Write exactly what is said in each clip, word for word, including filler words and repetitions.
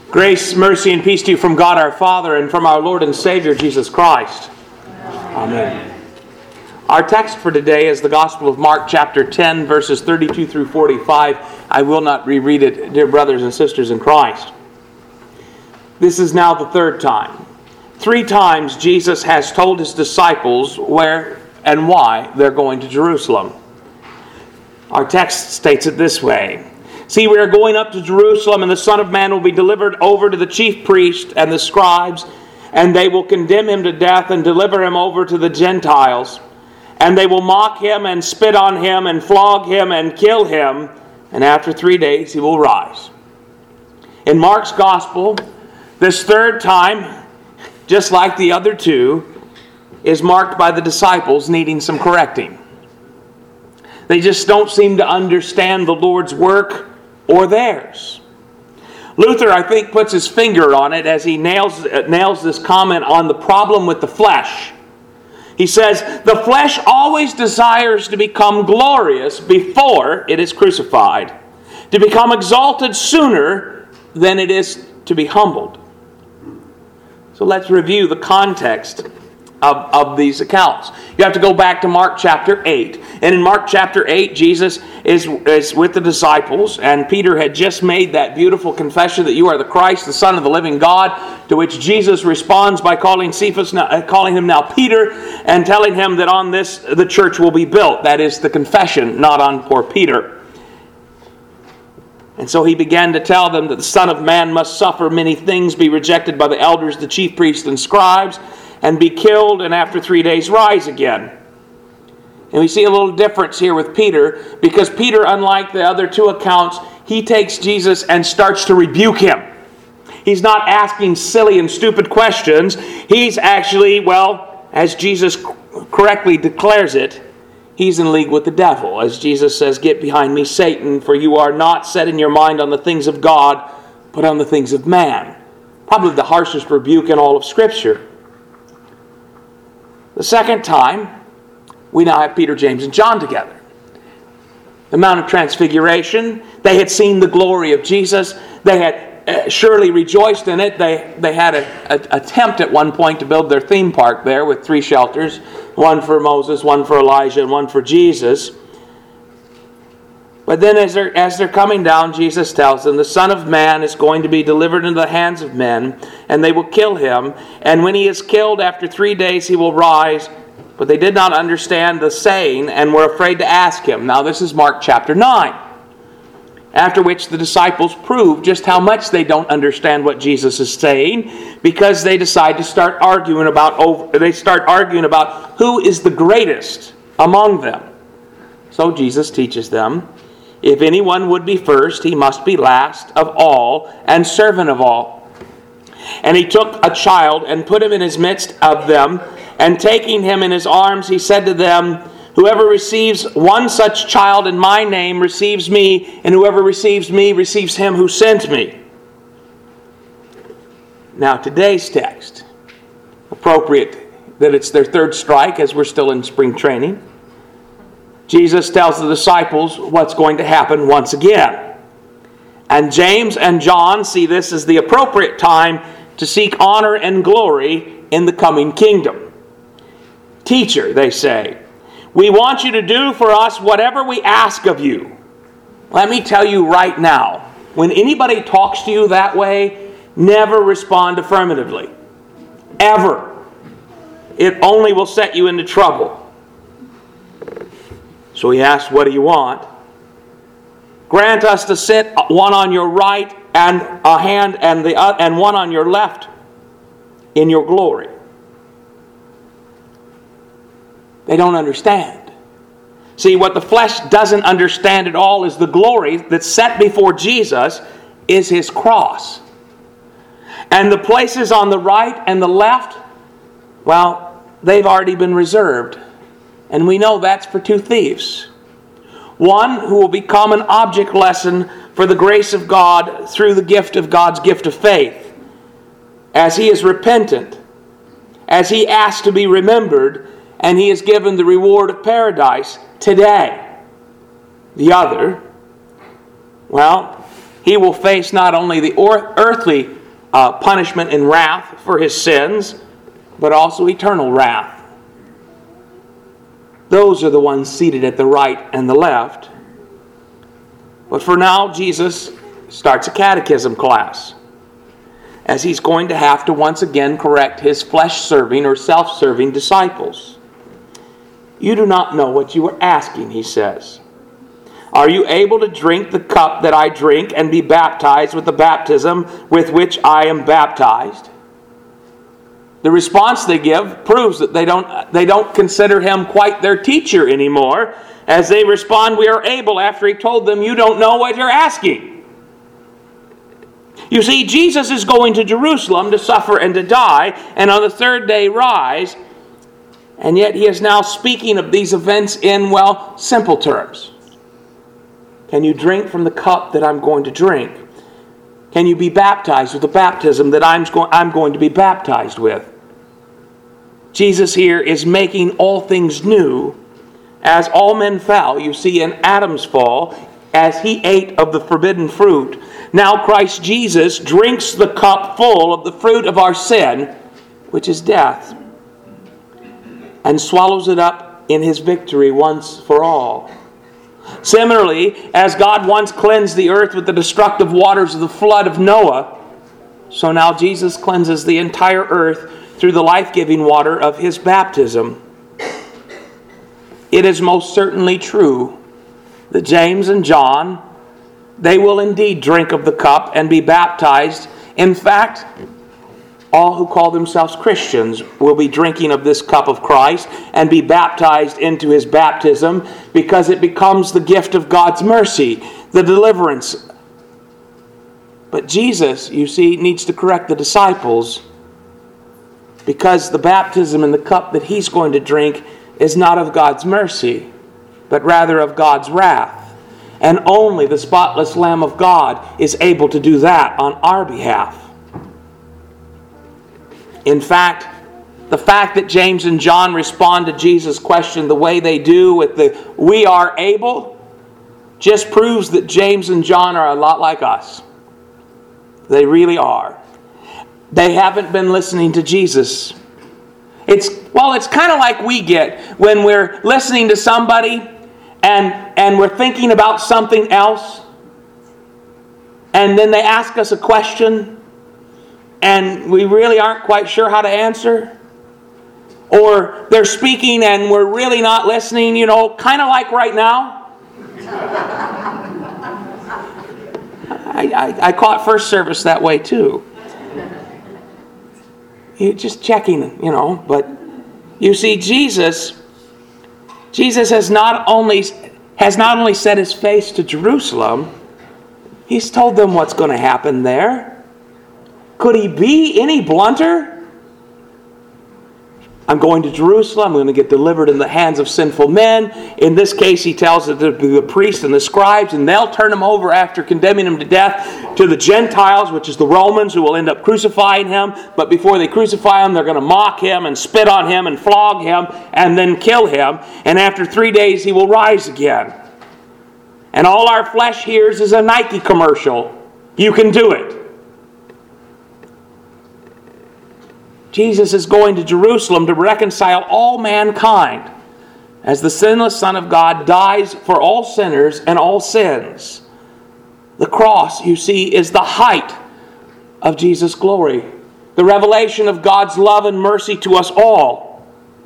Grace, mercy, and peace to you from God our Father and from our Lord and Savior Jesus Christ. Amen. Our text for today is the Gospel of Mark chapter ten, verses thirty-two through forty-five. I will not reread it, dear brothers and sisters in Christ. This is now the third time. Three times Jesus has told his disciples where and why they're going to Jerusalem. Our text states it this way. See, we are going up to Jerusalem, and the Son of Man will be delivered over to the chief priests and the scribes, and they will condemn him to death and deliver him over to the Gentiles. And they will mock him and spit on him and flog him and kill him, and after three days he will rise. In Mark's Gospel, this third time, just like the other two, is marked by the disciples needing some correcting. They just don't seem to understand the Lord's work or theirs. Luther, I think, puts his finger on it as he nails, nails this comment on the problem with the flesh. He says, the flesh always desires to become glorious before it is crucified, to become exalted sooner than it is to be humbled. So let's review the context Of, of these accounts. You have to go back to Mark chapter eight. And in Mark chapter eight, Jesus is, is with the disciples, and Peter had just made that beautiful confession that you are the Christ, the Son of the living God, to which Jesus responds by calling Cephas, uh, calling him now Peter, and telling him that on this the church will be built. That is the confession, not on poor Peter. And so he began to tell them that the Son of Man must suffer many things, be rejected by the elders, the chief priests, and scribes, and be killed, and after three days rise again. And we see a little difference here with Peter, because Peter, unlike the other two accounts, he takes Jesus and starts to rebuke him. He's not asking silly and stupid questions. He's actually, well, as Jesus correctly declares it, he's in league with the devil. As Jesus says, "Get behind me, Satan, for you are not setting your mind on the things of God, but on the things of man." Probably the harshest rebuke in all of Scripture. The second time, we now have Peter, James, and John together. The Mount of Transfiguration, they had seen the glory of Jesus. They had uh, surely rejoiced in it. They, they had an attempt at one point to build their theme park there with three shelters, one for Moses, one for Elijah, and one for Jesus. But then as they're, as they're coming down, Jesus tells them, the Son of Man is going to be delivered into the hands of men, and they will kill him. And when he is killed, after three days he will rise. But they did not understand the saying, and were afraid to ask him. Now this is Mark chapter nine. After which the disciples prove just how much they don't understand what Jesus is saying, because they decide to start arguing about, over, they start arguing about who is the greatest among them. So Jesus teaches them, if anyone would be first, he must be last of all and servant of all. And he took a child and put him in his midst of them, and taking him in his arms, he said to them, whoever receives one such child in my name receives me, and whoever receives me receives him who sent me. Now today's text, appropriate that it's their third strike as we're still in spring training, Jesus tells the disciples what's going to happen once again. And James and John see this as the appropriate time to seek honor and glory in the coming kingdom. Teacher, they say, we want you to do for us whatever we ask of you. Let me tell you right now, when anybody talks to you that way, never respond affirmatively. Ever. It only will set you into trouble. So he asks, what do you want? Grant us to sit one on your right and a hand and the uh, and one on your left in your glory. They don't understand. See, what the flesh doesn't understand at all is the glory that's set before Jesus is his cross. And the places on the right and the left, well, they've already been reserved. And we know that's for two thieves. One who will become an object lesson for the grace of God through the gift of God's gift of faith. As he is repentant, as he asks to be remembered, and he is given the reward of paradise today. The other, well, he will face not only the earthly uh, punishment and wrath for his sins, but also eternal wrath. Those are the ones seated at the right and the left. But for now, Jesus starts a catechism class, as he's going to have to once again correct his flesh-serving or self-serving disciples. You do not know what you are asking, he says. Are you able to drink the cup that I drink and be baptized with the baptism with which I am baptized? The response they give proves that they don't, they don't consider him quite their teacher anymore, as they respond, we are able, after he told them, you don't know what you're asking. You see, Jesus is going to Jerusalem to suffer and to die, and on the third day rise, and yet he is now speaking of these events in, well, simple terms. Can you drink from the cup that I'm going to drink? Can you be baptized with the baptism that I'm, I'm going to be baptized with? Jesus here is making all things new. As all men fell, you see in Adam's fall, as he ate of the forbidden fruit, now Christ Jesus drinks the cup full of the fruit of our sin, which is death, and swallows it up in his victory once for all. Similarly, as God once cleansed the earth with the destructive waters of the flood of Noah, so now Jesus cleanses the entire earth through the life-giving water of his baptism. It is most certainly true that James and John, they will indeed drink of the cup and be baptized. In fact, all who call themselves Christians will be drinking of this cup of Christ and be baptized into his baptism, because it becomes the gift of God's mercy, the deliverance. But Jesus, you see, needs to correct the disciples, because the baptism in the cup that he's going to drink is not of God's mercy, but rather of God's wrath. And only the spotless Lamb of God is able to do that on our behalf. In fact, the fact that James and John respond to Jesus' question the way they do with the "we are able" just proves that James and John are a lot like us. They really are. They haven't been listening to Jesus. It's, well, it's kind of like we get when we're listening to somebody and, and we're thinking about something else, and then they ask us a question and we really aren't quite sure how to answer. Or they're speaking and we're really not listening, you know, kind of like right now. I, I, I caught first service that way too. You're just checking, you know. But you see, Jesus, Jesus has not only has not only set his face to Jerusalem, he's told them what's going to happen there. Could he be any blunter? I'm going to Jerusalem. I'm going to get delivered in the hands of sinful men. In this case, he tells it to the priests and the scribes, and they'll turn him over after condemning him to death to the Gentiles, which is the Romans, who will end up crucifying him. But before they crucify him, they're going to mock him and spit on him and flog him and then kill him. And after three days, he will rise again. And all our flesh hears is a Nike commercial. You can do it. Jesus is going to Jerusalem to reconcile all mankind as the sinless Son of God dies for all sinners and all sins. The cross, you see, is the height of Jesus' glory, the revelation of God's love and mercy to us all.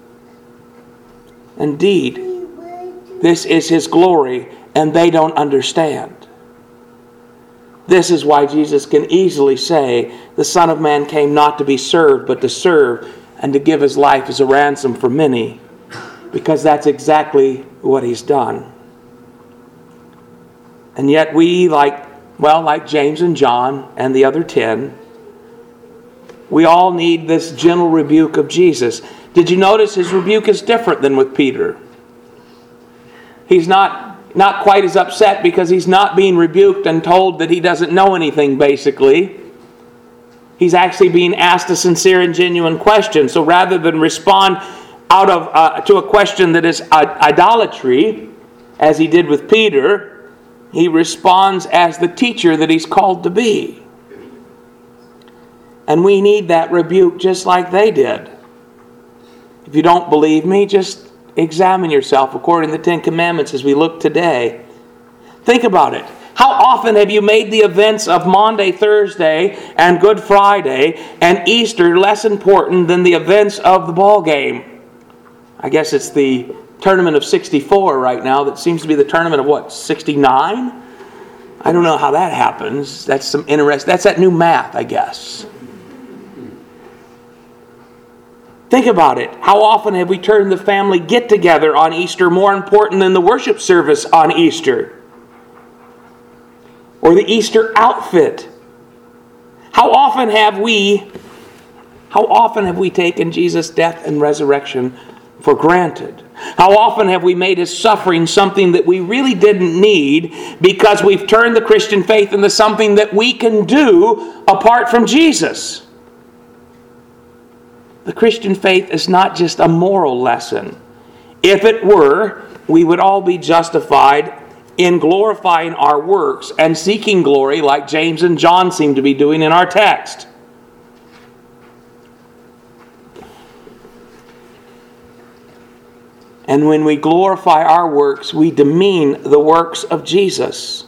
Indeed, this is his glory, and they don't understand. This is why Jesus can easily say, the Son of Man came not to be served, but to serve, and to give his life as a ransom for many. Because that's exactly what he's done. And yet we, like, well, like James and John and the other ten, we all need this gentle rebuke of Jesus. Did you notice his rebuke is different than with Peter? He's not... Not quite as upset because he's not being rebuked and told that he doesn't know anything, basically. He's actually being asked a sincere and genuine question. So rather than respond out of uh, to a question that is uh, idolatry, as he did with Peter, he responds as the teacher that he's called to be. And we need that rebuke just like they did. If you don't believe me, just examine yourself according to the Ten Commandments as we look today. Think about it. How often have you made the events of Maundy, Thursday, and Good Friday, and Easter less important than the events of the ball game? I guess it's the tournament of sixty-four right now that seems to be the tournament of what, sixty-nine? I don't know how that happens. That's some interest. That's that new math, I guess. Think about it. How often have we turned the family get-together on Easter more important than the worship service on Easter? Or the Easter outfit? How often have we, how often have we taken Jesus' death and resurrection for granted? How often have we made His suffering something that we really didn't need because we've turned the Christian faith into something that we can do apart from Jesus? The Christian faith is not just a moral lesson. If it were, we would all be justified in glorifying our works and seeking glory like James and John seem to be doing in our text. And when we glorify our works, we demean the works of Jesus.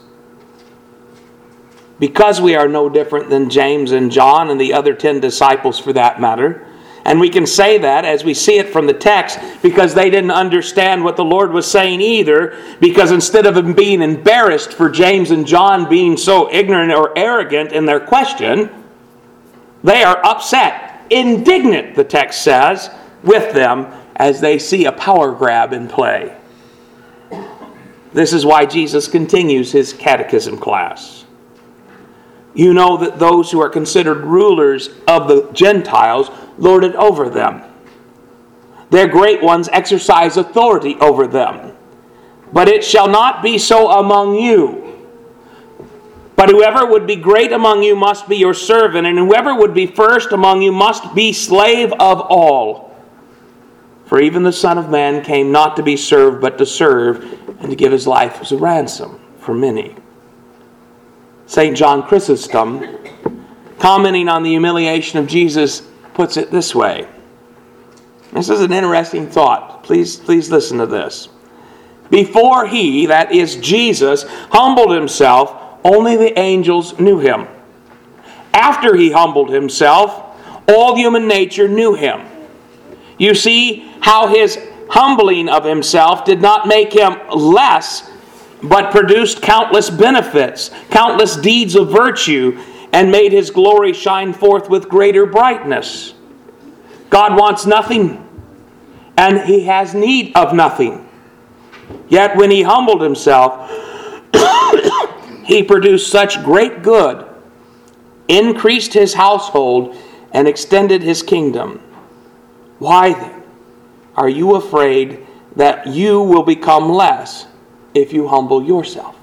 Because we are no different than James and John and the other ten disciples for that matter. And we can say that as we see it from the text because they didn't understand what the Lord was saying either. Because instead of them being embarrassed for James and John being so ignorant or arrogant in their question, they are upset, indignant, the text says, with them as they see a power grab in play. This is why Jesus continues His catechism class. You know that those who are considered rulers of the Gentiles lord it over them. Their great ones exercise authority over them. But it shall not be so among you. But whoever would be great among you must be your servant, and whoever would be first among you must be slave of all. For even the Son of Man came not to be served, but to serve, and to give His life as a ransom for many. Saint John Chrysostom, commenting on the humiliation of Jesus, puts it this way. This is an interesting thought. Please, please listen to this. Before He, that is Jesus, humbled Himself, only the angels knew Him. After He humbled Himself, all human nature knew Him. You see how His humbling of Himself did not make Him less, but produced countless benefits, countless deeds of virtue, and made His glory shine forth with greater brightness. God wants nothing, and He has need of nothing. Yet when He humbled Himself, He produced such great good, increased His household, and extended His kingdom. Why then are you afraid that you will become less if you humble yourself?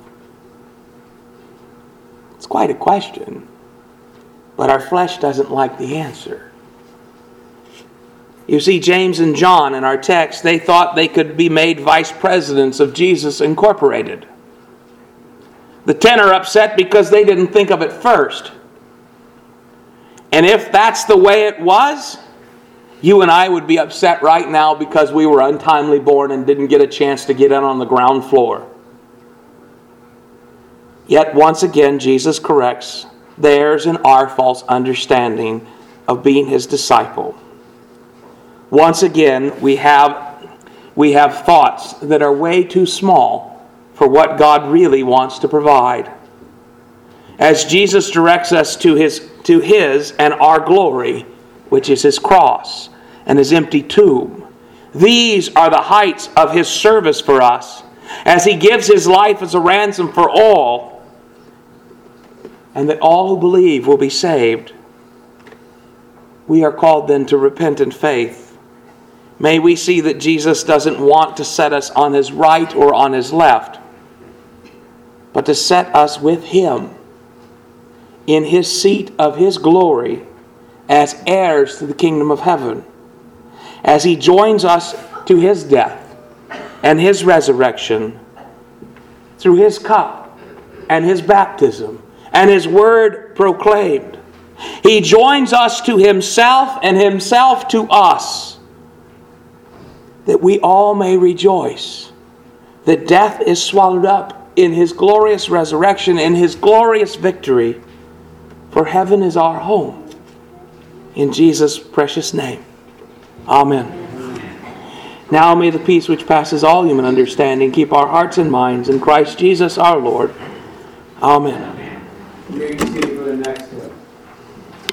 It's quite a question, but our flesh doesn't like the answer. You see, James and John in our text, they thought they could be made vice presidents of Jesus Incorporated. The ten are upset because they didn't think of it first. And if that's the way it was, you and I would be upset right now because we were untimely born and didn't get a chance to get in on the ground floor. Yet once again, Jesus corrects theirs and our false understanding of being His disciple. Once again, we have, we have thoughts that are way too small for what God really wants to provide. As Jesus directs us to His, to His and our glory, which is His cross and His empty tomb. These are the heights of His service for us, as He gives His life as a ransom for all, and that all who believe will be saved. We are called then to repentant faith. May we see that Jesus doesn't want to set us on His right or on His left, but to set us with Him in His seat of His glory as heirs to the kingdom of heaven, as He joins us to His death and His resurrection through His cup and His baptism and His word proclaimed He joins us to Himself and Himself to us, that we all may rejoice that death is swallowed up in His glorious resurrection, in His glorious victory, for heaven is our home. In Jesus' precious name. Amen. Now may the peace which passes all human understanding keep our hearts and minds in Christ Jesus our Lord. Amen.